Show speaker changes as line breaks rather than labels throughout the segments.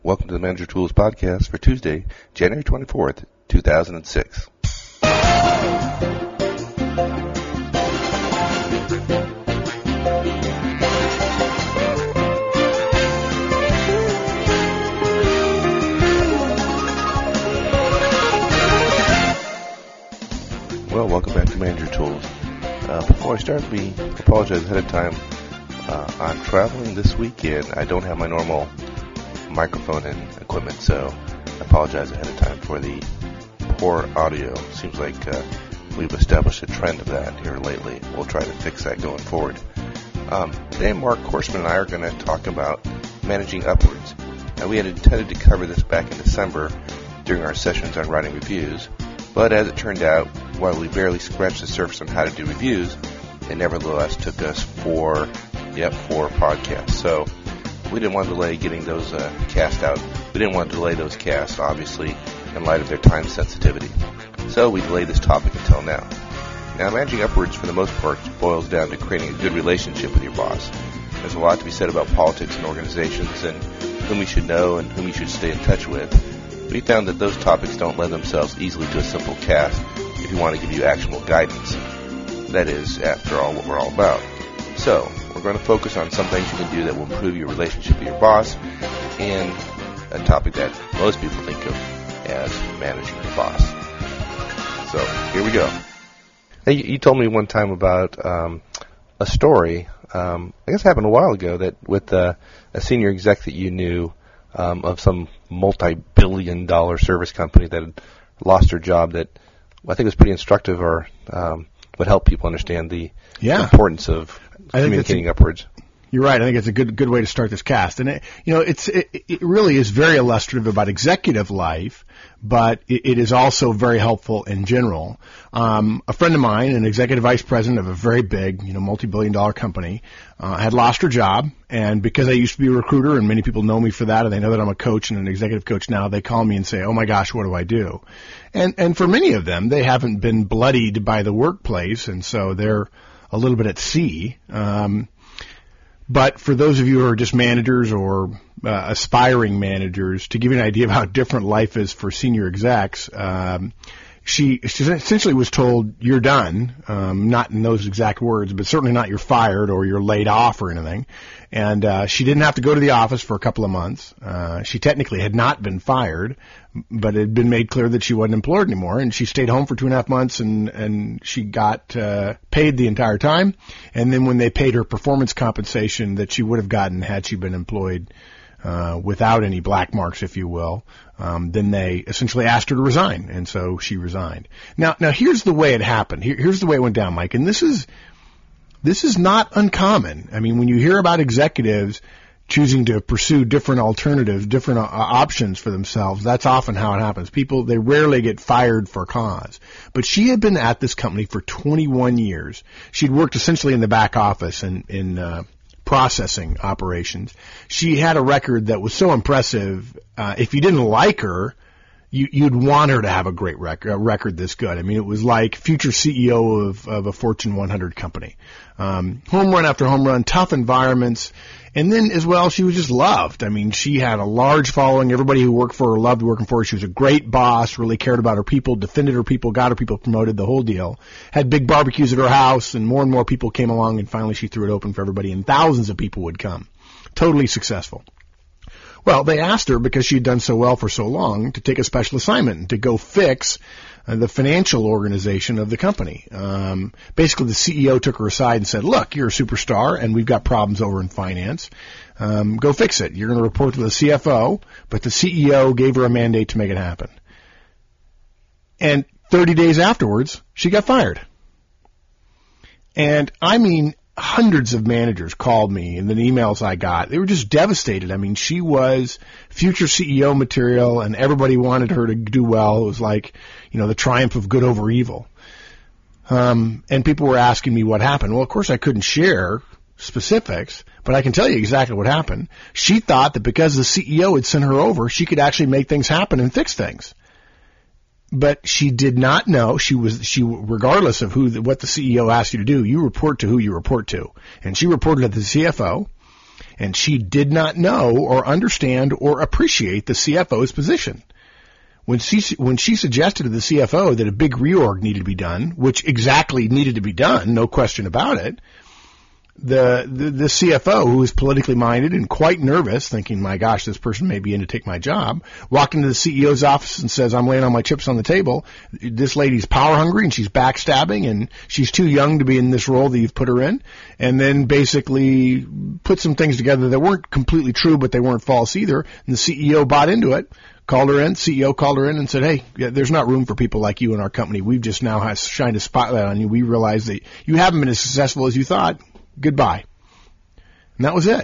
Welcome to the Manager Tools Podcast for Tuesday, January 24th, 2006. Well, welcome back to Manager Tools. Before I start, we apologize ahead of time. I'm traveling this weekend. I don't have my normal microphone and equipment, so I apologize ahead of time for the poor audio. Seems like we've established a trend of that here lately. We'll try to fix that going forward. Today, Mark Horstman and I are going to talk about managing upwards. Now, we had intended to cover this back in December during our sessions on writing reviews, but as it turned out, while we barely scratched the surface on how to do reviews, it nevertheless took us four podcasts. So we didn't want to delay getting those cast out. We didn't want to delay those casts, obviously, in light of their time sensitivity. So we delayed this topic until now. Now, managing upwards, for the most part, boils down to creating a good relationship with your boss. There's a lot to be said about politics and organizations and whom you should know and whom you should stay in touch with. We found that those topics don't lend themselves easily to a simple cast if you want to give you actionable guidance. That is, after all, what we're all about. So, we're going to focus on some things you can do that will improve your relationship with your boss and a topic that most people think of as managing your boss. So, here we go. Hey, you told me one time about a story, I guess it happened a while ago, that with a senior exec that you knew of some multi-billion-dollar service company that had lost her job, that I think was pretty instructive or would help people understand the importance of communicating upwards.
You're right. I think it's a good way to start this cast. And it really is very illustrative about executive life, but it is also very helpful in general. A friend of mine, an executive vice president of a very big, multi-billion-dollar company, had lost her job. And because I used to be a recruiter, and many people know me for that, and they know that I'm a coach and an executive coach now, they call me and say, "Oh my gosh, what do I do?" And for many of them, they haven't been bloodied by the workplace, and so they're a little bit at sea. But for those of you who are just managers or aspiring managers, to give you an idea of how different life is for senior execs, she essentially was told, "You're done," not in those exact words, but certainly not "you're fired" or "you're laid off" or anything. And she didn't have to go to the office for a couple of months. She technically had not been fired, but it had been made clear that she wasn't employed anymore. And she stayed home for 2.5 months, and she got paid the entire time. And then when they paid her performance compensation that she would have gotten had she been employed without any black marks, if you will, then they essentially asked her to resign, and so she resigned. Now here's the way it happened. Here's the way it went down, Mike, and this is not uncommon. I mean, when you hear about executives choosing to pursue different alternatives, different options for themselves, that's often how it happens. People, they rarely get fired for cause. But she had been at this company for 21 years. She'd worked essentially in the back office in processing operations. She had a record that was so impressive. If you didn't like her, you'd want her to have a great record this good. I mean, it was like future CEO of a Fortune 100 company. Home run after home run, tough environments. And then as well, she was just loved. I mean, she had a large following. Everybody who worked for her loved working for her. She was a great boss, really cared about her people, defended her people, got her people promoted, the whole deal. Had big barbecues at her house, and more people came along, and finally she threw it open for everybody, and thousands of people would come. Totally successful. Well, they asked her, because she had done so well for so long, to take a special assignment, to go fix the financial organization of the company. Basically, the CEO took her aside and said, "Look, you're a superstar, and we've got problems over in finance. Go fix it. You're going to report to the CFO," but the CEO gave her a mandate to make it happen. And 30 days afterwards, she got fired. And I mean, hundreds of managers called me, and the emails I got, they were just devastated. I mean, she was future CEO material, and everybody wanted her to do well. It was like, the triumph of good over evil. And people were asking me what happened. Well, of course, I couldn't share specifics, but I can tell you exactly what happened. She thought that because the CEO had sent her over, she could actually make things happen and fix things. But she did not know. She regardless of what the CEO asked you to do, you report to who you report to. And she reported to the CFO. And she did not know or understand or appreciate the CFO's position. When she suggested to the CFO that a big reorg needed to be done, which exactly needed to be done, no question about it, the CFO, who was politically minded and quite nervous, thinking, my gosh, this person may be in to take my job, walked into the CEO's office and says, I'm laying all my chips on the table. This lady's power hungry and she's backstabbing and she's too young to be in this role that you've put her in. And then basically put some things together that weren't completely true, but they weren't false either. And the CEO bought into it. CEO called her in and said, hey, there's not room for people like you in our company. We've just now shined a spotlight on you. We realize that you haven't been as successful as you thought. Goodbye. And that was it.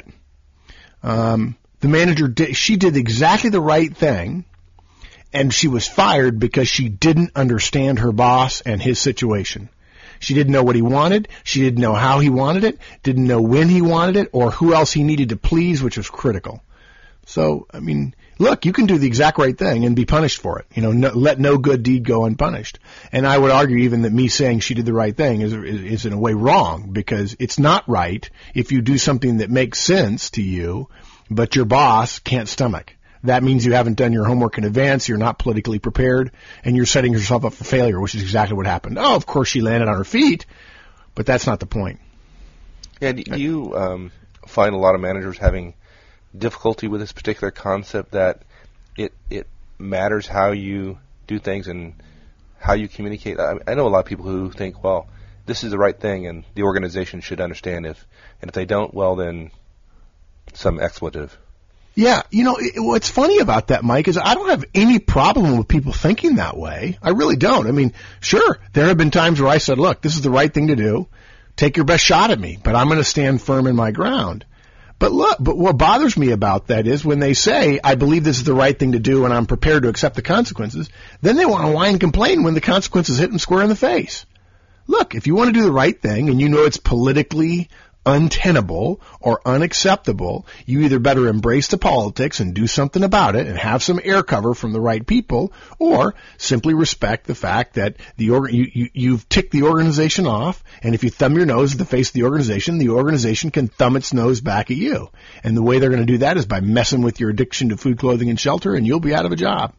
The manager she did exactly the right thing, and she was fired because she didn't understand her boss and his situation. She didn't know what he wanted. She didn't know how he wanted it, didn't know when he wanted it, or who else he needed to please, which was critical. So, I mean, look, you can do the exact right thing and be punished for it. Let no good deed go unpunished. And I would argue even that me saying she did the right thing is in a way wrong, because it's not right if you do something that makes sense to you, but your boss can't stomach. That means you haven't done your homework in advance, you're not politically prepared, and you're setting yourself up for failure, which is exactly what happened. Oh, of course she landed on her feet, but that's not the point.
Yeah, do you find a lot of managers having difficulty with this particular concept that it matters how you do things and how you communicate? I know a lot of people who think, well, this is the right thing and the organization should understand and if they don't, well, then some expletive.
Yeah, what's funny about that, Mike, is I don't have any problem with people thinking that way. I really don't. I mean, sure, there have been times where I said, look, this is the right thing to do. Take your best shot at me, but I'm going to stand firm in my ground. But what bothers me about that is when they say, I believe this is the right thing to do and I'm prepared to accept the consequences, then they want to whine and complain when the consequences hit them square in the face. Look, if you want to do the right thing and you know it's politically untenable or unacceptable, you either better embrace the politics and do something about it and have some air cover from the right people, or simply respect the fact that you've ticked the organization off, and if you thumb your nose at the face of the organization can thumb its nose back at you. And the way they're going to do that is by messing with your addiction to food, clothing, and shelter, and you'll be out of a job.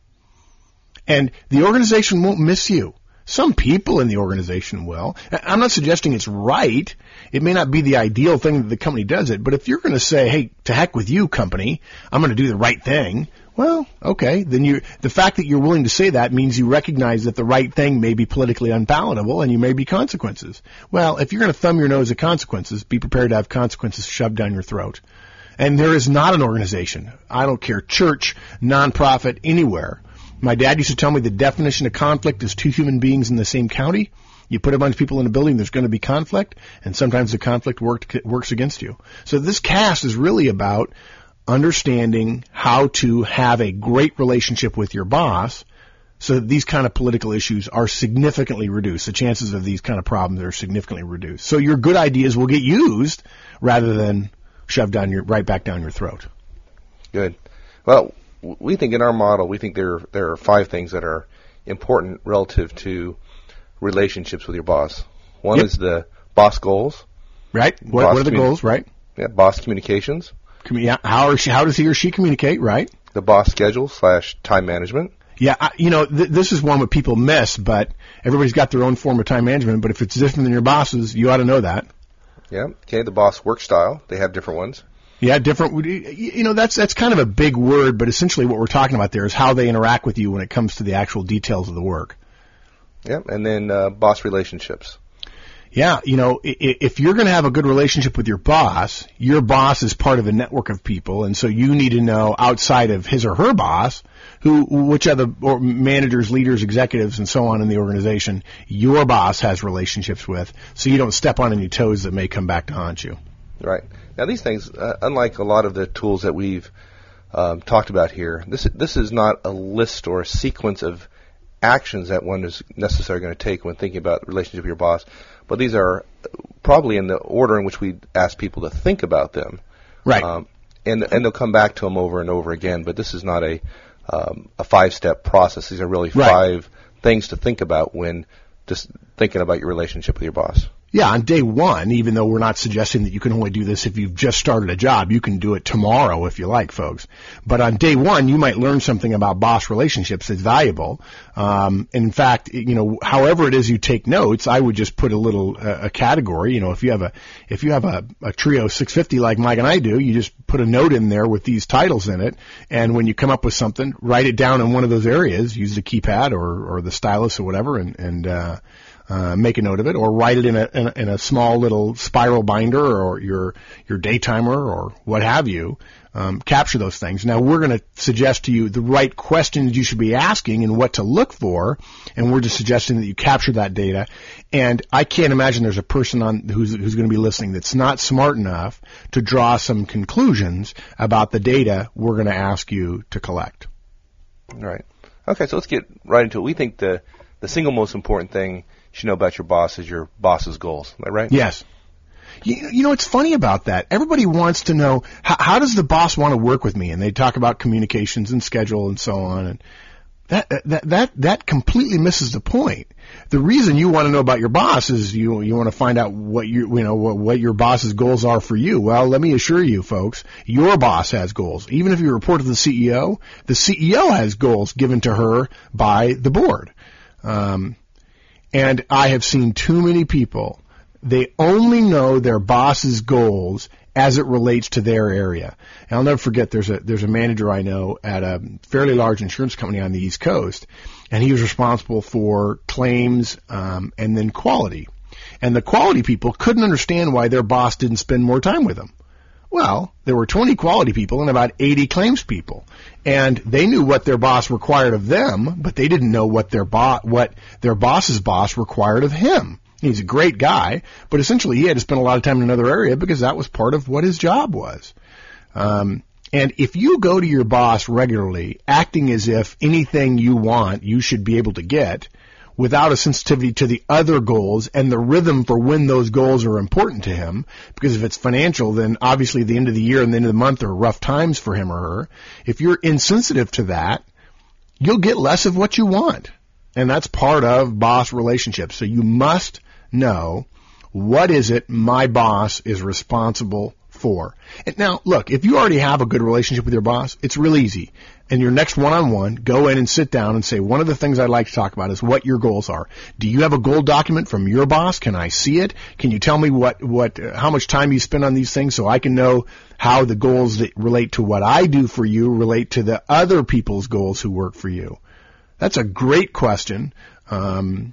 And the organization won't miss you. Some people in the organization will. I'm not suggesting it's right. It may not be the ideal thing that the company does it, but if you're going to say, hey, to heck with you, company, I'm going to do the right thing, well, okay, then the fact that you're willing to say that means you recognize that the right thing may be politically unpalatable and you may be consequences. Well, if you're going to thumb your nose at consequences, be prepared to have consequences shoved down your throat. And there is not an organization, I don't care, church, nonprofit, anywhere. My dad used to tell me the definition of conflict is two human beings in the same county. You put a bunch of people in a building, there's going to be conflict, and sometimes the conflict works against you. So this cast is really about understanding how to have a great relationship with your boss so that these kind of political issues are significantly reduced. The chances of these kind of problems are significantly reduced. So your good ideas will get used rather than shoved right back down your throat.
Good. Well, we think in our model, we think there are 5 things that are important relative to relationships with your boss. One is the boss goals.
Right. What are the goals, right?
Yeah, boss communications.
How does he or she communicate, right?
The boss schedule / time management.
Yeah, this is one that people miss, but everybody's got their own form of time management, but if it's different than your boss's, you ought to know that.
Yeah, okay, the boss work style. They have different ones.
Yeah, different. That's kind of a big word, but essentially what we're talking about there is how they interact with you when it comes to the actual details of the work.
Yeah, and then boss relationships.
Yeah, if you're going to have a good relationship with your boss is part of a network of people, and so you need to know outside of his or her boss which other managers, leaders, executives, and so on in the organization your boss has relationships with, so you don't step on any toes that may come back to haunt you.
Right. Now, these things, unlike a lot of the tools that we've talked about here, this is not a list or a sequence of actions that one is necessarily going to take when thinking about the relationship with your boss, but these are probably in the order in which we ask people to think about them.
Right.
And they'll come back to them over and over again, but this is not a 5-step process. These are really 5 things to think about when just thinking about your relationship with your boss.
Yeah, on day one, even though we're not suggesting that you can only do this if you've just started a job, you can do it tomorrow if you like, folks. But on day one, you might learn something about boss relationships that's valuable. In fact, however it is you take notes, I would just put a category. If you have a Trio 650 like Mike and I do, you just put a note in there with these titles in it, and when you come up with something, write it down in one of those areas. Use the keypad or the stylus or whatever, and make a note of it, or write it in a small little spiral binder or your day timer or what have you. Capture those things. Now we're going to suggest to you the right questions you should be asking and what to look for, and we're just suggesting that you capture that data. And I can't imagine there's a person who's going to be listening that's not smart enough to draw some conclusions about the data we're going to ask you to collect.
Right. Okay, so let's get right into it. We think the single most important thing you should know about your boss is your boss's goals. Am I right?
Yes. It's funny about that. Everybody wants to know, how does the boss want to work with me? And they talk about communications and schedule and so on. And that completely misses the point. The reason you want to know about your boss is you want to find out what your boss's goals are for you. Well, let me assure you, folks, your boss has goals. Even if you report to the CEO has goals given to her by the board. And I have seen too many people, they only know their boss's goals as it relates to their area. And I'll never forget, there's a manager I know at a fairly large insurance company on the East Coast, and he was responsible for claims and then quality. And the quality people couldn't understand why their boss didn't spend more time with them. Well, there were 20 quality people and about 80 claims people, and they knew what their boss required of them, but they didn't know what their boss's boss required of him. He's a great guy, but essentially he had to spend a lot of time in another area because that was part of what his job was. And if you go to your boss regularly, acting as if anything you want you should be able to get, without a sensitivity to the other goals and the rhythm for when those goals are important to him, because if it's financial, then obviously the end of the year and the end of the month are rough times for him or her. If you're insensitive to that, you'll get less of what you want. And that's part of boss relationships. So you must know, what is it my boss is responsible for? And now, look, if you already have a good relationship with your boss, it's real easy. And your next one-on-one, go in and sit down and say, one of the things I'd like to talk about is what your goals are. Do you have a goal document from your boss? Can I see it? Can you tell me how much time you spend on these things so I can know how the goals that relate to what I do for you relate to the other people's goals who work for you? That's a great question. The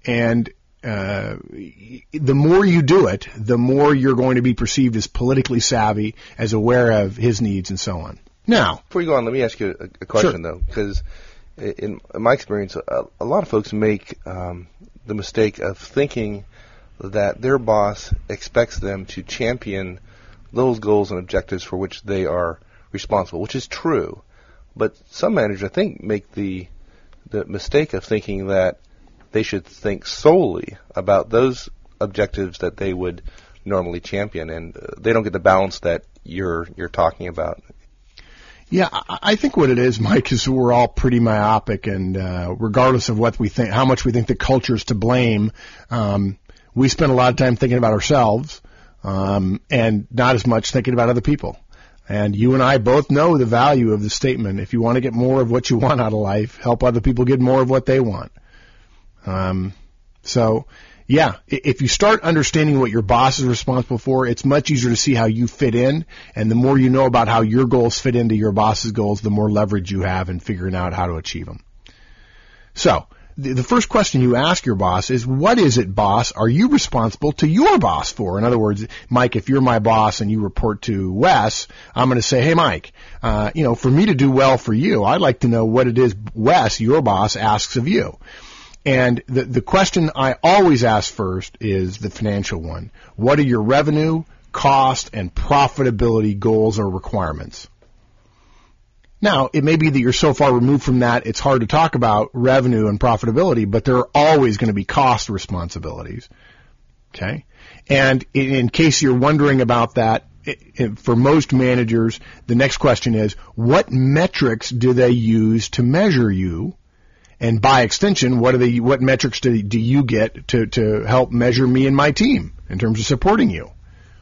more you do it, the more you're going to be perceived as politically savvy, as aware of his needs and so on. Now,
before you go on, let me ask you a question,
sure.
though, because in my experience, a lot of folks make the mistake of thinking that their boss expects them to champion those goals and objectives for which they are responsible, which is true. But some managers, I think, make the mistake of thinking that they should think solely about those objectives that they would normally champion, and they don't get the balance that you're talking about.
Yeah, I think what it is, Mike, is we're all pretty myopic, and regardless of what we think, how much we think the culture is to blame, we spend a lot of time thinking about ourselves and not as much thinking about other people. And you and I both know the value of the statement, if you want to get more of what you want out of life, help other people get more of what they want. Yeah, if you start understanding what your boss is responsible for, it's much easier to see how you fit in, and the more you know about how your goals fit into your boss's goals, the more leverage you have in figuring out how to achieve them. So, the first question you ask your boss is, what is it, boss, are you responsible to your boss for? In other words, Mike, if you're my boss and you report to Wes, I'm going to say, hey, Mike, for me to do well for you, I'd like to know what it is Wes, your boss, asks of you. And the question I always ask first is the financial one. What are your revenue, cost, and profitability goals or requirements? Now, it may be that you're so far removed from that, it's hard to talk about revenue and profitability, but there are always going to be cost responsibilities. Okay? And in case you're wondering about that, for most managers, the next question is, what metrics do they use to measure you? And by extension, what metrics do you get to help measure me and my team in terms of supporting you?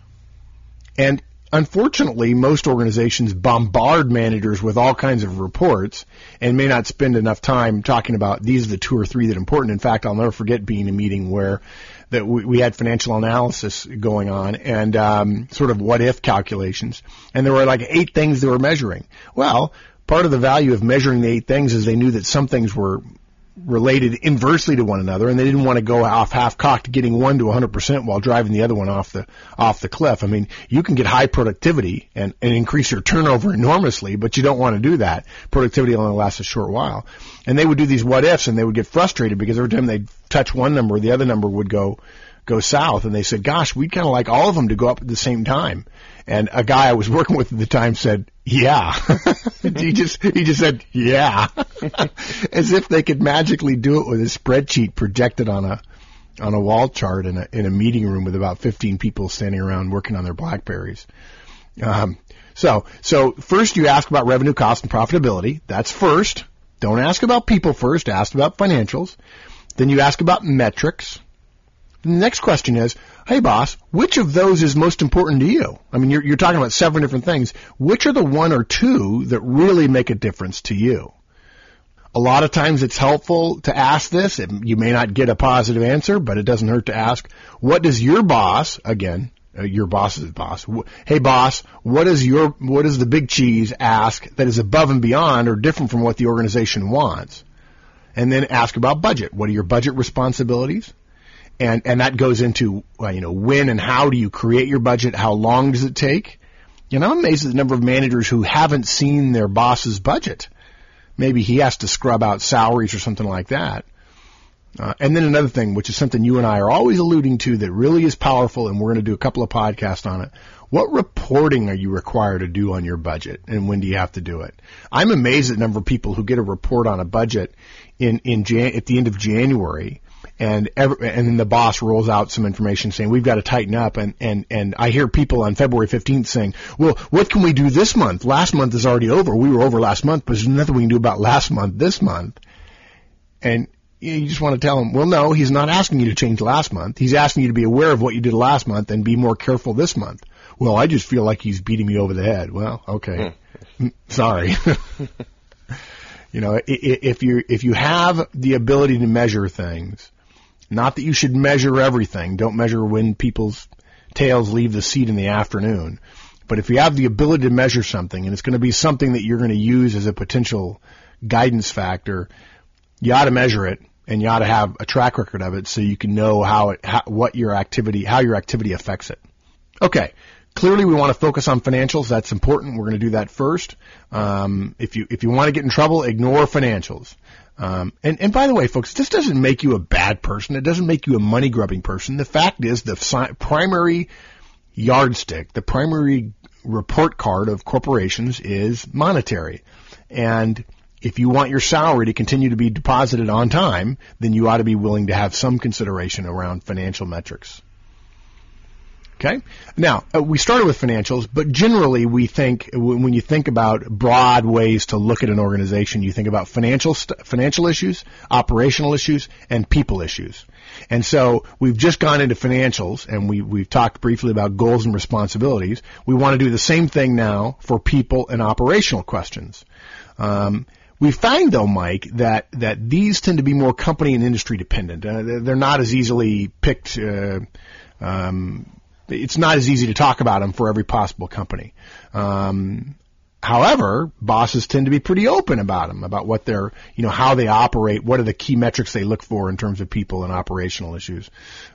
And unfortunately, most organizations bombard managers with all kinds of reports and may not spend enough time talking about these are the 2 or 3 that are important. In fact, I'll never forget being in a meeting where we had financial analysis going on and sort of what-if calculations. And there were like 8 things they were measuring. Well, part of the value of measuring the 8 things is they knew that some things were related inversely to one another, and they didn't want to go off half-cocked getting one to 100% while driving the other one off the cliff. I mean, you can get high productivity and increase your turnover enormously, but you don't want to do that. Productivity only lasts a short while. And they would do these what-ifs, and they would get frustrated because every time they'd touch one number, the other number would go south. And they said, gosh, we'd kind of like all of them to go up at the same time. And a guy I was working with at the time said, yeah. he just said, yeah. As if they could magically do it with a spreadsheet projected on a wall chart in a meeting room with about 15 people standing around working on their BlackBerries. So first you ask about revenue, cost, and profitability. That's first. Don't ask about people first. Ask about financials. Then you ask about metrics. The next question is, hey, boss, which of those is most important to you? I mean, you're talking about 7 different things. Which are the 1 or 2 that really make a difference to you? A lot of times it's helpful to ask this. You may not get a positive answer, but it doesn't hurt to ask, what does your boss, again, your boss's boss, hey, boss, what does the big cheese ask that is above and beyond or different from what the organization wants? And then ask about budget. What are your budget responsibilities? And that goes into, when and how do you create your budget? How long does it take? I'm amazed at the number of managers who haven't seen their boss's budget. Maybe he has to scrub out salaries or something like that. And then another thing, which is something you and I are always alluding to that really is powerful, and we're going to do a couple of podcasts on it. What reporting are you required to do on your budget, and when do you have to do it? I'm amazed at the number of people who get a report on a budget at the end of January. And then the boss rolls out some information saying we've got to tighten up, and I hear people on February 15th saying, well, what can we do this month? Last month is already over. We were over last month, but there's nothing we can do about last month this month. And you just want to tell them, well, no, he's not asking you to change last month. He's asking you to be aware of what you did last month and be more careful this month. Well, I just feel like he's beating me over the head. Well, okay. Sorry. If you have the ability to measure things, not that you should measure everything. Don't measure when people's tails leave the seat in the afternoon. But if you have the ability to measure something, and it's going to be something that you're going to use as a potential guidance factor, you ought to measure it, and you ought to have a track record of it so you can know how your activity affects it. Okay. Clearly, we want to focus on financials. That's important. We're going to do that first. If you want to get in trouble, ignore financials. And by the way, folks, this doesn't make you a bad person. It doesn't make you a money-grubbing person. The fact is the primary yardstick, the primary report card of corporations is monetary. And if you want your salary to continue to be deposited on time, then you ought to be willing to have some consideration around financial metrics. Okay. Now, we started with financials, but generally we think, when you think about broad ways to look at an organization, you think about financial issues, operational issues, and people issues. And so we've just gone into financials, and we've talked briefly about goals and responsibilities. We want to do the same thing now for people and operational questions. We find, though, Mike, that these tend to be more company and industry dependent. They're not as easily picked. It's not as easy to talk about them for every possible company. However, bosses tend to be pretty open about them, about what they're, how they operate, what are the key metrics they look for in terms of people and operational issues.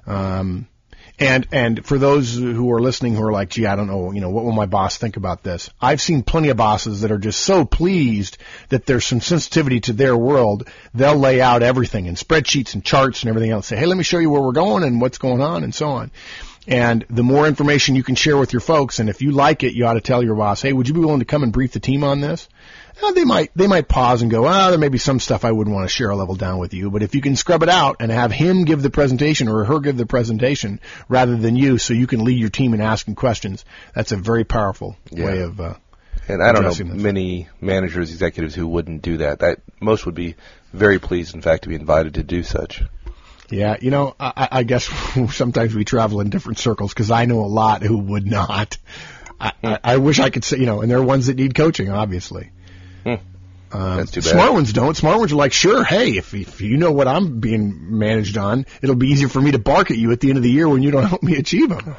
And for those who are listening who are like, gee, I don't know, what will my boss think about this? I've seen plenty of bosses that are just so pleased that there's some sensitivity to their world, they'll lay out everything in spreadsheets and charts and everything else. Say, hey, let me show you where we're going and what's going on and so on. And the more information you can share with your folks, and if you like it, you ought to tell your boss, hey, would you be willing to come and brief the team on this? They might pause and go, there may be some stuff I wouldn't want to share a level down with you. But if you can scrub it out and have him give the presentation or her give the presentation rather than you, so you can lead your team in asking questions, that's a very powerful way of
And I don't know many managers, executives who wouldn't do that. Most would be very pleased, in fact, to be invited to do such.
Yeah, I guess sometimes we travel in different circles because I know a lot who would not. I wish I could say, and there are ones that need coaching, obviously.
That's too bad.
Smart ones don't. Smart ones are like, sure, hey, if you know what I'm being managed on, it'll be easier for me to bark at you at the end of the year when you don't help me achieve them.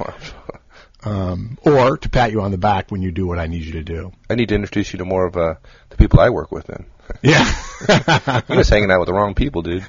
Or to pat you on the back when you do what I need you to do.
I need to introduce you to more of the people I work with then.
Yeah.
You're just hanging out with the wrong people, dude.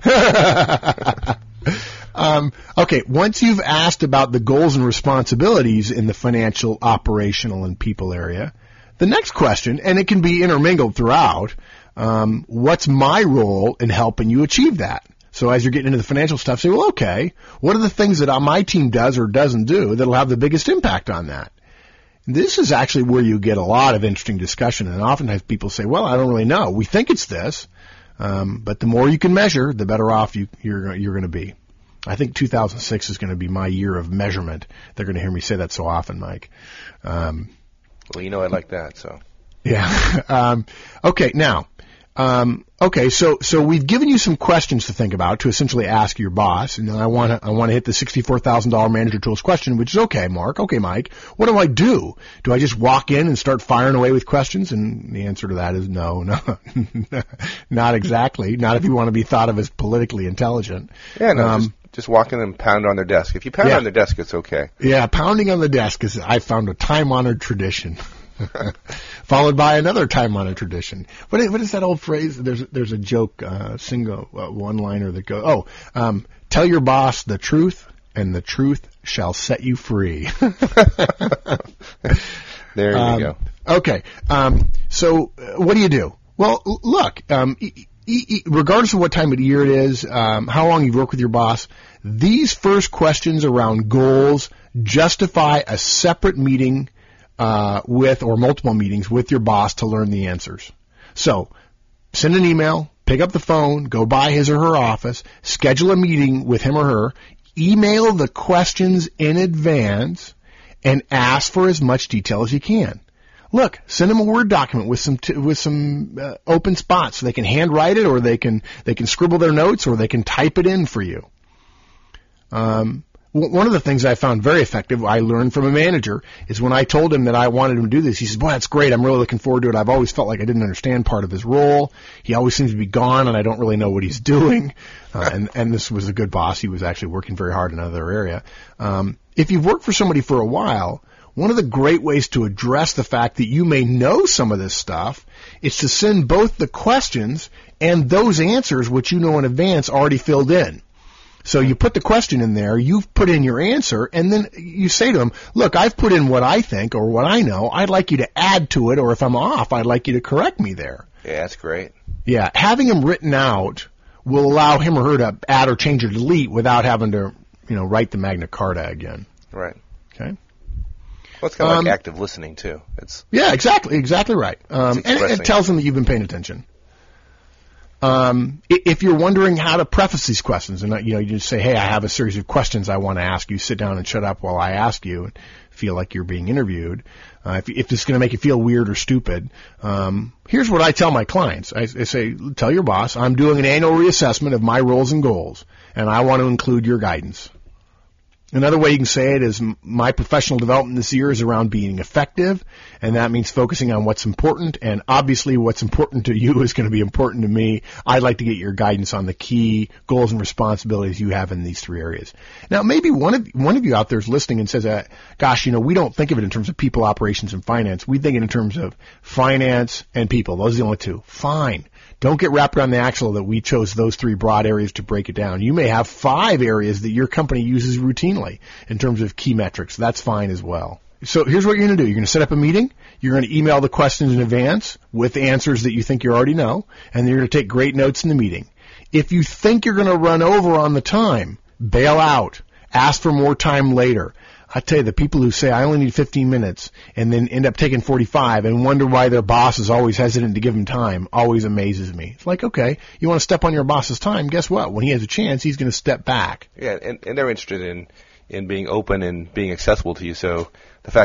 Okay, once you've asked about the goals and responsibilities in the financial, operational, and people area, the next question, and it can be intermingled throughout, what's my role in helping you achieve that? So as you're getting into the financial stuff, say, well, okay, what are the things that my team does or doesn't do that'll have the biggest impact on that? This is actually where you get a lot of interesting discussion, and oftentimes people say, well, I don't really know. We think it's this, but the more you can measure, the better off you're going to be. I think 2006 is going to be my year of measurement. They're going to hear me say that so often, Mike.
Well, I like that, so.
Yeah. Okay, now, so we've given you some questions to think about to essentially ask your boss, and I want to hit the $64,000 Manager Tools question, which is okay, Mark. Okay, Mike. What do I do? Do I just walk in and start firing away with questions? And the answer to that is no, not exactly. Not if you want to be thought of as politically intelligent.
Yeah, no, just walk in and pound on their desk. If you pound on their desk, it's okay.
Yeah, pounding on the desk is, I found, a time-honored tradition. Followed by another time-honored tradition. What is that old phrase? There's a joke, one-liner that goes, tell your boss the truth, and the truth shall set you free.
There you go.
Okay, so what do you do? Well, look, regardless of what time of the year it is, how long you've worked with your boss, these first questions around goals justify a separate meeting or multiple meetings with your boss to learn the answers. So, send an email, pick up the phone, go by his or her office, schedule a meeting with him or her, email the questions in advance, and ask for as much detail as you can. Look, send them a Word document with some open spots so they can handwrite it, or they can scribble their notes, or they can type it in for you. One of the things I found very effective, I learned from a manager, is when I told him that I wanted him to do this, he says, boy, that's great. I'm really looking forward to it. I've always felt like I didn't understand part of his role. He always seems to be gone, and I don't really know what he's doing. And this was a good boss. He was actually working very hard in another area. If you've worked for somebody for a while, one of the great ways to address the fact that you may know some of this stuff is to send both the questions and those answers, which you know in advance, already filled in. So you put the question in there, you've put in your answer, and then you say to them, look, I've put in what I think or what I know. I'd like you to add to it, or if I'm off, I'd like you to correct me there.
Yeah, that's great.
Yeah, having them written out will allow him or her to add or change or delete without having to, write the Magna Carta again.
Right.
Okay.
Well, it's kind of like active listening, too.
Yeah, exactly right. And it tells them that you've been paying attention. If you're wondering how to preface these questions, and you just say, hey, I have a series of questions I want to ask you, sit down and shut up while I ask you, and feel like you're being interviewed. If it's going to make you feel weird or stupid, here's what I tell my clients. I say, tell your boss, I'm doing an annual reassessment of my roles and goals, and I want to include your guidance. Another way you can say it is my professional development this year is around being effective, and that means focusing on what's important, and obviously what's important to you is going to be important to me. I'd like to get your guidance on the key goals and responsibilities you have in these three areas. Now, maybe one of you out there is listening and says, gosh, we don't think of it in terms of people, operations, and finance. We think it in terms of finance and people. Those are the only two. Fine. Don't get wrapped around the axle that we chose those three broad areas to break it down. You may have 5 areas that your company uses routinely in terms of key metrics. That's fine as well. So here's what you're going to do. You're going to set up a meeting. You're going to email the questions in advance with answers that you think you already know, and you're going to take great notes in the meeting. If you think you're going to run over on the time, bail out. Ask for more time later. I tell you, the people who say, I only need 15 minutes and then end up taking 45 and wonder why their boss is always hesitant to give them time always amazes me. It's like, okay, you want to step on your boss's time, guess what? When he has a chance, he's going to step back.
Yeah, and they're interested in being open and being accessible to you. So the fact that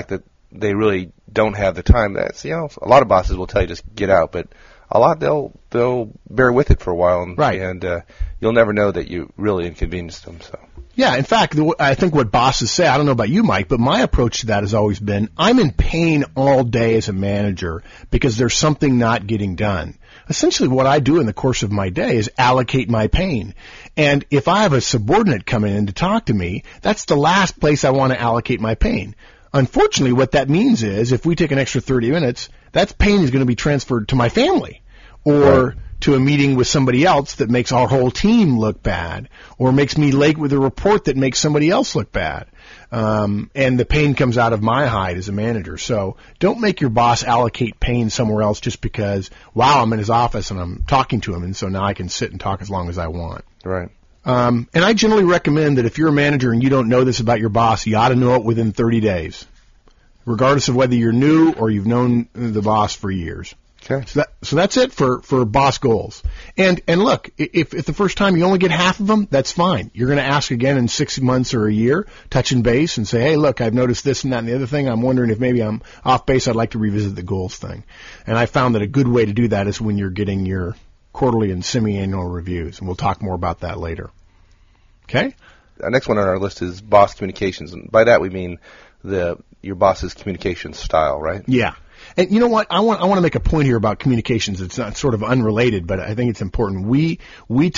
they really don't have the time. That's, a lot of bosses will tell you just get out, but a lot they'll bear with it for a while, and you'll never know that you really inconvenienced them. So.
Yeah, in fact, I think what bosses say, I don't know about you, Mike, but my approach to that has always been, I'm in pain all day as a manager because there's something not getting done. Essentially what I do in the course of my day is allocate my pain. And if I have a subordinate coming in to talk to me, that's the last place I want to allocate my pain. Unfortunately, what that means is if we take an extra 30 minutes, that pain is going to be transferred to my family or to a meeting with somebody else that makes our whole team look bad or makes me late with a report that makes somebody else look bad. And the pain comes out of my hide as a manager. So don't make your boss allocate pain somewhere else just because, wow, I'm in his office and I'm talking to him, and so now I can sit and talk as long as I want.
Right.
And I generally recommend that if you're a manager and you don't know this about your boss, you ought to know it within 30 days, regardless of whether you're new or you've known the boss for years.
Okay.
So that's it for boss goals. And look, if the first time you only get half of them, that's fine. You're going to ask again in 6 months or a year, touching base, and say, hey, look, I've noticed this and that and the other thing. I'm wondering if maybe I'm off base. I'd like to revisit the goals thing. And I found that a good way to do that is when you're getting your quarterly and semi-annual reviews, and we'll talk more about that later. Okay?
The next one on our list is boss communications, and by that we mean your boss's communication style, right?
Yeah. And you know what? I want to make a point here about communications. It's not sort of unrelated, but I think it's important. We want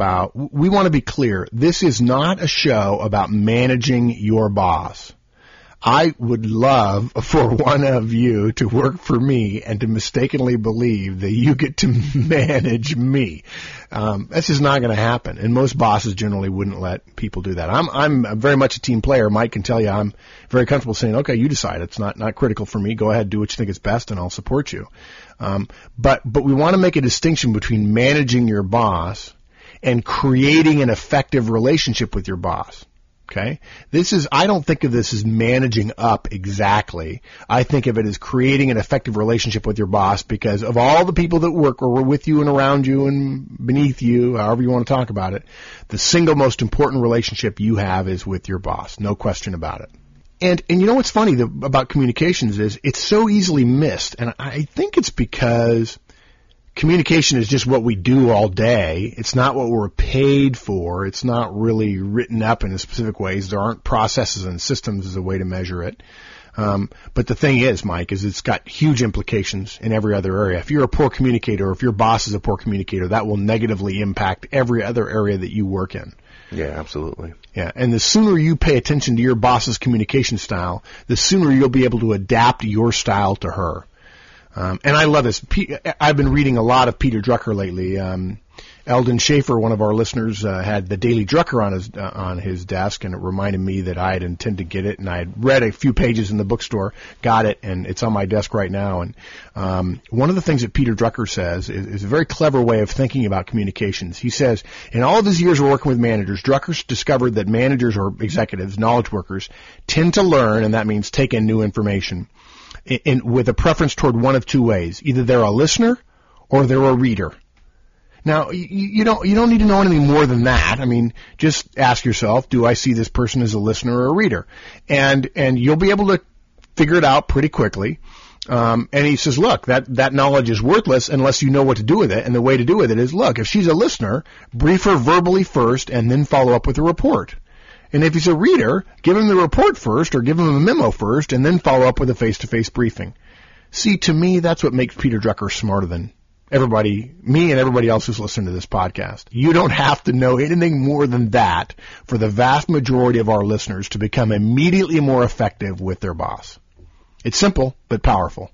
to be clear. This is not a show about managing your boss. I would love for one of you to work for me and to mistakenly believe that you get to manage me. That's just not going to happen. And most bosses generally wouldn't let people do that. I'm very much a team player. Mike can tell you I'm very comfortable saying, okay, you decide. It's not critical for me. Go ahead, do what you think is best, and I'll support you. But we want to make a distinction between managing your boss and creating an effective relationship with your boss. Okay? I don't think of this as managing up exactly. I think of it as creating an effective relationship with your boss because of all the people that work or were with you and around you and beneath you, however you want to talk about it, the single most important relationship you have is with your boss. No question about it. And you know what's funny about communications is it's so easily missed. And I think it's because communication is just what we do all day. It's not what we're paid for. It's not really written up in specific ways. There aren't processes and systems as a way to measure it. But the thing is, Mike, is it's got huge implications in every other area. If you're a poor communicator or if your boss is a poor communicator, that will negatively impact every other area that you work in.
Yeah, absolutely.
Yeah, and the sooner you pay attention to your boss's communication style, the sooner you'll be able to adapt your style to her. And I love this. I've been reading a lot of Peter Drucker lately. Eldon Schaefer, one of our listeners, had the Daily Drucker on his desk, and it reminded me that I had intended to get it, and I had read a few pages in the bookstore, got it, and it's on my desk right now. And one of the things that Peter Drucker says is a very clever way of thinking about communications. He says, in all of his years of working with managers, Drucker's discovered that managers or executives, knowledge workers, tend to learn, and that means take in new information, with a preference toward one of two ways. Either they're a listener or they're a reader. Now, you don't need to know anything more than that. I mean, just ask yourself, do I see this person as a listener or a reader? And you'll be able to figure it out pretty quickly. And he says, look, that knowledge is worthless unless you know what to do with it. And the way to do with it is, look, if she's a listener, brief her verbally first and then follow up with a report. And if he's a reader, give him the report first or give him a memo first and then follow up with a face-to-face briefing. See, to me, that's what makes Peter Drucker smarter than me and everybody else who's listening to this podcast. You don't have to know anything more than that for the vast majority of our listeners to become immediately more effective with their boss. It's simple, but powerful.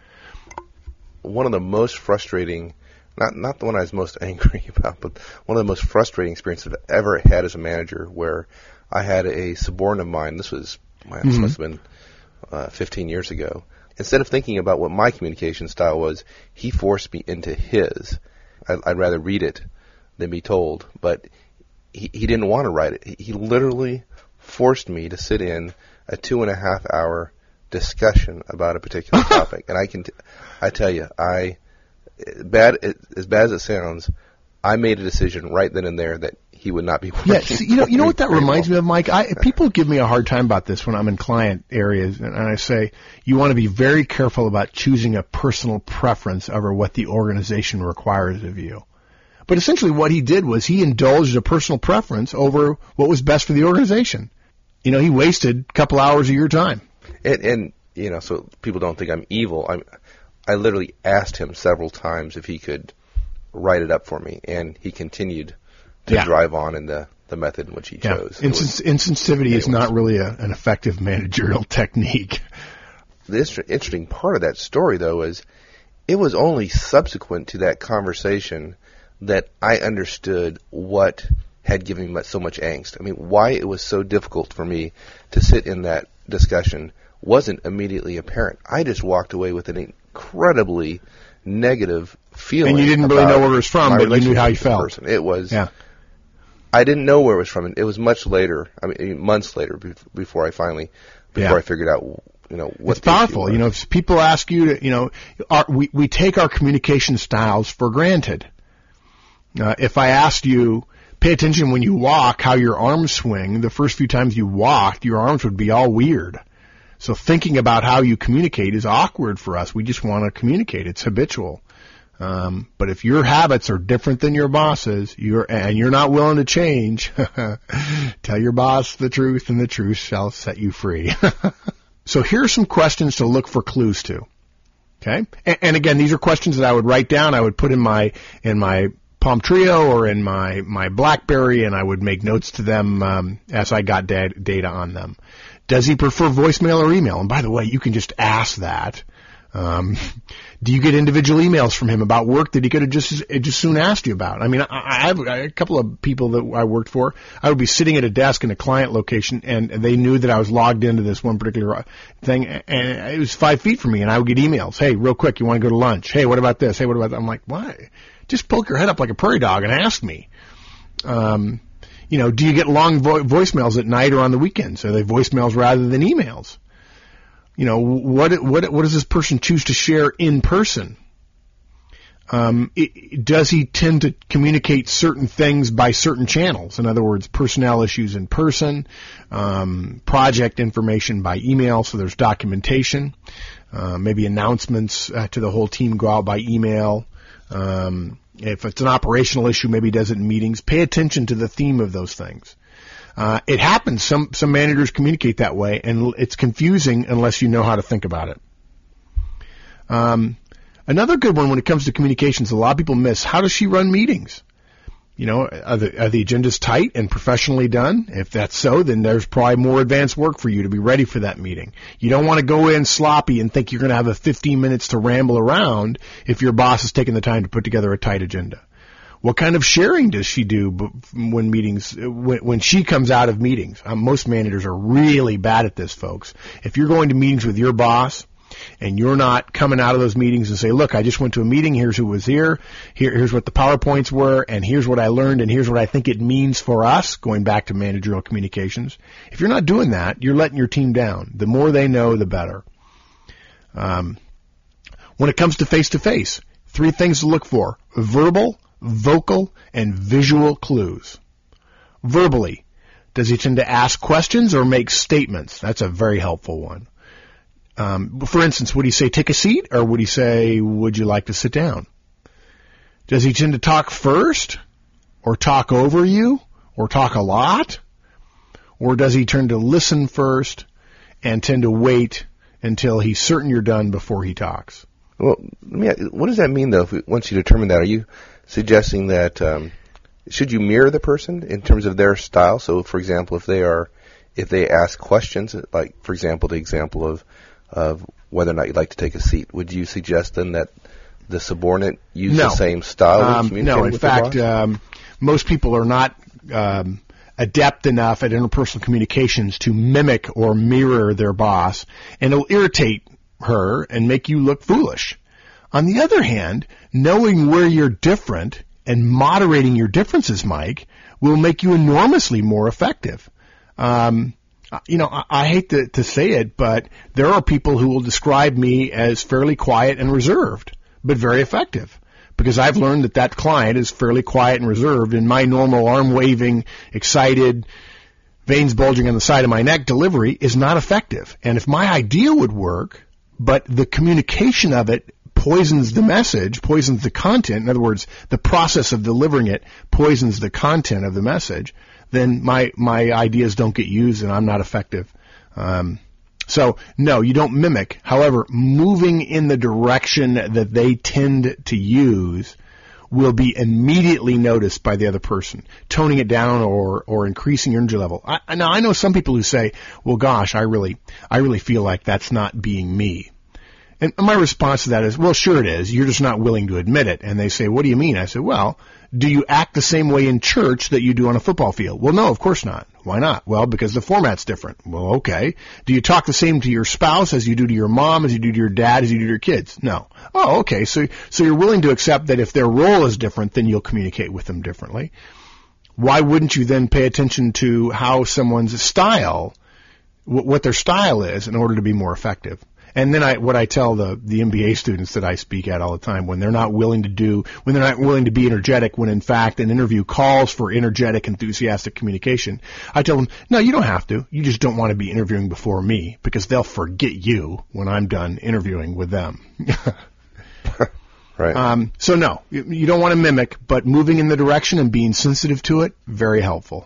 One of the most frustrating, not the one I was most angry about, but one of the most frustrating experiences I've ever had as a manager where I had a subordinate of mine, this must have been 15 years ago. Instead of thinking about what my communication style was, he forced me into his. I'd rather read it than be told, but he didn't want to write it. He literally forced me to sit in a 2.5 hour discussion about a particular topic. And I tell you, as bad as it sounds, I made a decision right then and there that he would not be working.
Yes, you know what that reminds me of, Mike? People give me a hard time about this when I'm in client areas, and I say, you want to be very careful about choosing a personal preference over what the organization requires of you. But essentially what he did was he indulged a personal preference over what was best for the organization. You know, he wasted a couple hours of your time.
And you know, so people don't think I'm evil. I literally asked him several times if he could write it up for me, and he continued to drive on in the method in which he chose.
Insensitivity is not really an effective managerial technique.
The interesting part of that story, though, is it was only subsequent to that conversation that I understood what had given me so much angst. I mean, why it was so difficult for me to sit in that discussion wasn't immediately apparent. I just walked away with an incredibly negative feeling.
And you didn't really know where it was from, but you knew how you felt.
Person. It was. Yeah. I didn't know where it was from. It was much later. I mean, months later before I figured out. You know, what
it's powerful. You know, if people ask you to, you know, we take our communication styles for granted. If I asked you, pay attention when you walk, how your arms swing, the first few times you walked, your arms would be all weird. So thinking about how you communicate is awkward for us. We just want to communicate. It's habitual. But if your habits are different than your boss's, and you're not willing to change, tell your boss the truth, and the truth shall set you free. So here are some questions to look for clues to. Okay? And again, these are questions that I would write down. I would put in my Palm Trio or in my BlackBerry, and I would make notes to them as I got data on them. Does he prefer voicemail or email? And by the way, you can just ask that. Do you get individual emails from him about work that he could have just soon asked you about? I mean, I have a couple of people that I worked for. I would be sitting at a desk in a client location, and they knew that I was logged into this one particular thing, and it was 5 feet from me, and I would get emails. Hey, real quick, you want to go to lunch? Hey, what about this? Hey, what about that? I'm like, why? Just poke your head up like a prairie dog and ask me. You know, do you get long voicemails at night or on the weekends? Are they voicemails rather than emails? You know, what does this person choose to share in person? Does he tend to communicate certain things by certain channels? In other words, personnel issues in person, project information by email, so there's documentation, maybe announcements to the whole team go out by email. If it's an operational issue, maybe he does it in meetings. Pay attention to the theme of those things. It happens. Some managers communicate that way, and it's confusing unless you know how to think about it. Another good one when it comes to communications, a lot of people miss, how does she run meetings? You know, are the agendas tight and professionally done? If that's so, then there's probably more advanced work for you to be ready for that meeting. You don't want to go in sloppy and think you're going to have 15 minutes to ramble around if your boss is taking the time to put together a tight agenda. What kind of sharing does she do when she comes out of meetings? Most managers are really bad at this, folks. If you're going to meetings with your boss and you're not coming out of those meetings and say, look, I just went to a meeting, here's who was here, here's what the PowerPoints were, and here's what I learned, and here's what I think it means for us, going back to managerial communications. If you're not doing that, you're letting your team down. The more they know, the better. When it comes to face-to-face, 3 things to look for: verbal, vocal, and visual clues. Verbally, does he tend to ask questions or make statements? That's a very helpful one. For instance, would he say, take a seat, or would he say, would you like to sit down? Does he tend to talk first, or talk over you, or talk a lot? Or does he tend to listen first and tend to wait until he's certain you're done before he talks?
Well, what does that mean, though, once you determine that? Are you suggesting that should you mirror the person in terms of their style? So, for example, if they ask questions, like, for example, the example of whether or not you'd like to take a seat, would you suggest then that the subordinate use the same style?
No, in fact, most people are not adept enough at interpersonal communications to mimic or mirror their boss, and it'll irritate her and make you look foolish. On the other hand, knowing where you're different and moderating your differences, Mike, will make you enormously more effective. You know, I hate to say it, but there are people who will describe me as fairly quiet and reserved, but very effective. because I've learned that client is fairly quiet and reserved, and my normal arm-waving, excited, veins bulging on the side of my neck delivery is not effective. And if my idea would work, but the communication of it poisons the message, poisons the content, in other words, the process of delivering it poisons the content of the message, then my ideas don't get used and I'm not effective. So, no, you don't mimic. However, moving in the direction that they tend to use will be immediately noticed by the other person. Toning it down or increasing your energy level. Now, I know some people who say, well, gosh, I really feel like that's not being me. And my response to that is, well, sure it is. You're just not willing to admit it. And they say, what do you mean? I say, well, do you act the same way in church that you do on a football field? Well, no, of course not. Why not? Well, because the format's different. Well, okay. Do you talk the same to your spouse as you do to your mom, as you do to your dad, as you do to your kids? No. Oh, okay. So you're willing to accept that if their role is different, then you'll communicate with them differently. Why wouldn't you then pay attention to how someone's style, what their style is, in order to be more effective? And then what I tell the MBA students that I speak at all the time, when they're not willing to be energetic, when in fact an interview calls for energetic, enthusiastic communication, I tell them, no, you don't have to. You just don't want to be interviewing before me, because they'll forget you when I'm done interviewing with them.
Right.
So no, you don't want to mimic, but moving in the direction and being sensitive to it, very helpful.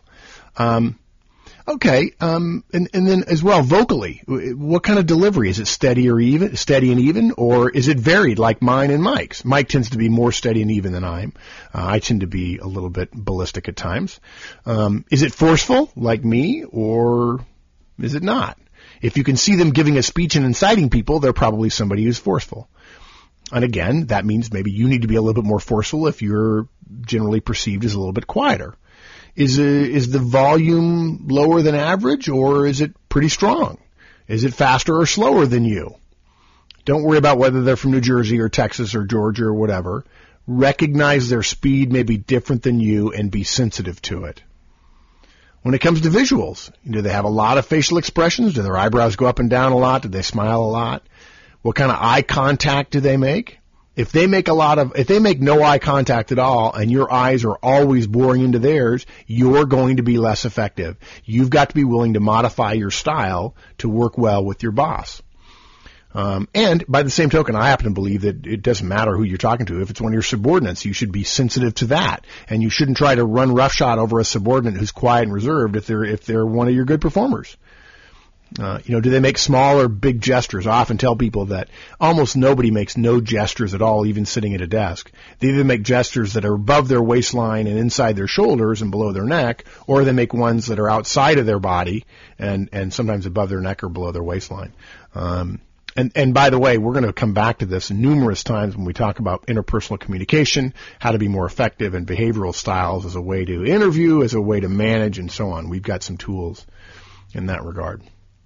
Okay, and then as well, vocally, what kind of delivery? Is it steady and even, or is it varied like mine and Mike's? Mike tends to be more steady and even than I am. I tend to be a little bit ballistic at times. Is it forceful like me, or is it not? If you can see them giving a speech and inciting people, they're probably somebody who's forceful. And again, that means maybe you need to be a little bit more forceful if you're generally perceived as a little bit quieter. Is the volume lower than average, or is it pretty strong? Is it faster or slower than you? Don't worry about whether they're from New Jersey or Texas or Georgia or whatever. Recognize their speed may be different than you and be sensitive to it. When it comes to visuals, do they have a lot of facial expressions? Do their eyebrows go up and down a lot? Do they smile a lot? What kind of eye contact do they make? If they make no eye contact at all and your eyes are always boring into theirs, you're going to be less effective. You've got to be willing to modify your style to work well with your boss. And by the same token, I happen to believe that it doesn't matter who you're talking to. If it's one of your subordinates, you should be sensitive to that. And you shouldn't try to run roughshod over a subordinate who's quiet and reserved if they're one of your good performers. Do they make small or big gestures? I often tell people that almost nobody makes no gestures at all, even sitting at a desk. They either make gestures that are above their waistline and inside their shoulders and below their neck, or they make ones that are outside of their body and sometimes above their neck or below their waistline. And by the way, we're going to come back to this numerous times when we talk about interpersonal communication, how to be more effective, and behavioral styles as a way to interview, as a way to manage, and so on. We've got some tools in that regard.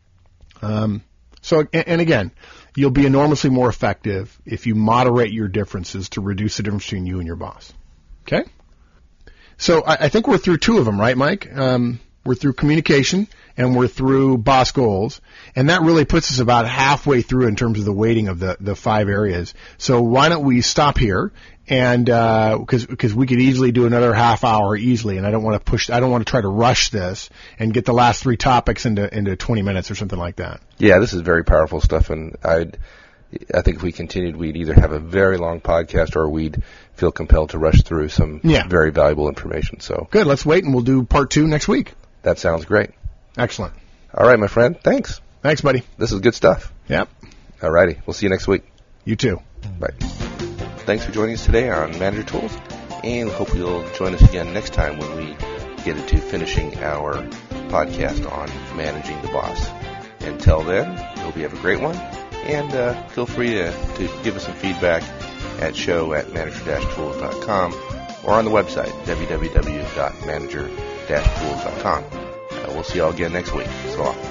And again, you'll be enormously more effective if you moderate your differences to reduce the difference between you and your boss. Okay? So I think we're through two of them, right, Mike? We're through communication and we're through boss goals. And that really puts us about halfway through in terms of the weighting of the 5 areas. So why don't we stop here? And because we could easily do another half hour easily, and I don't want to try to rush this and get the last 3 topics into 20 minutes or something like that.
Yeah, this is very powerful stuff, and I think if we continued, we'd either have a very long podcast or we'd feel compelled to rush through some very valuable information. So
good, let's wait, and we'll do part 2 next week.
That sounds great.
Excellent.
All right, my friend. Thanks.
Thanks, buddy.
This is good stuff.
Yep.
All righty. We'll see you next week.
You too.
Bye. Thanks for joining us today on Manager Tools, and hope you'll join us again next time when we get into finishing our podcast on managing the boss. Until then, hope you have a great one, and feel free to give us some feedback at show@manager-tools.com or on the website, www.manager-tools.com. We'll see you all again next week. So long.